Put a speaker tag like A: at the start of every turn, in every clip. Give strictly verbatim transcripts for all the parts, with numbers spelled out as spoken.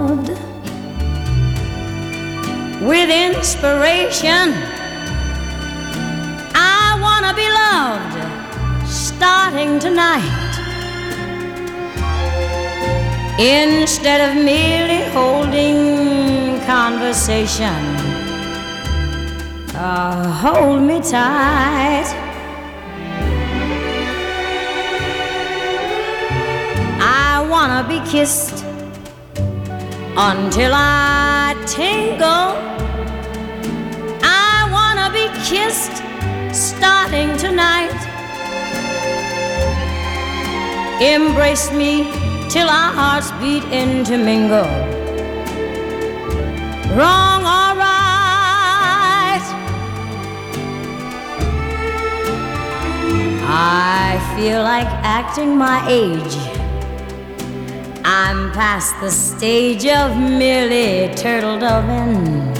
A: loved with inspiration. I wanna be loved starting tonight, instead of merely holding conversation. Uh, hold me tight. I wanna be kissed until I tingle. I wanna be kissed starting tonight. Embrace me till our hearts beat intermingle. Wrong or right, I feel like acting my age. I'm past the stage of merely turtle doving.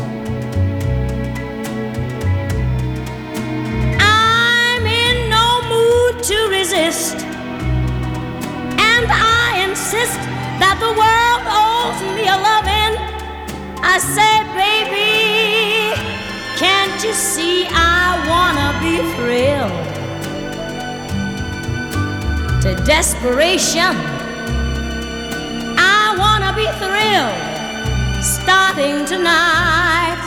A: I'm in no mood to resist, and I insist that the world owes me a loving. I say, baby, can't you see I wanna be thrilled to desperation? I wanna be thrilled starting tonight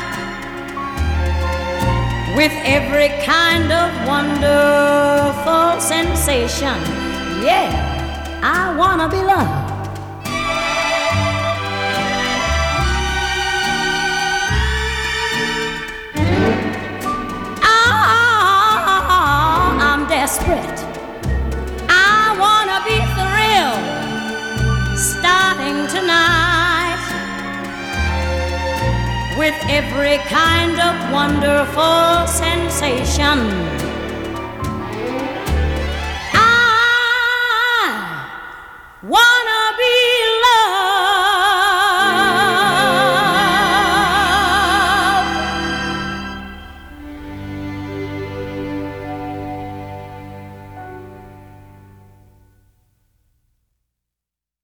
A: with every kind of wonderful sensation. Yeah, I wanna be loved. Oh, I'm desperate. I wanna be thrilled starting tonight with every kind of wonderful sensation.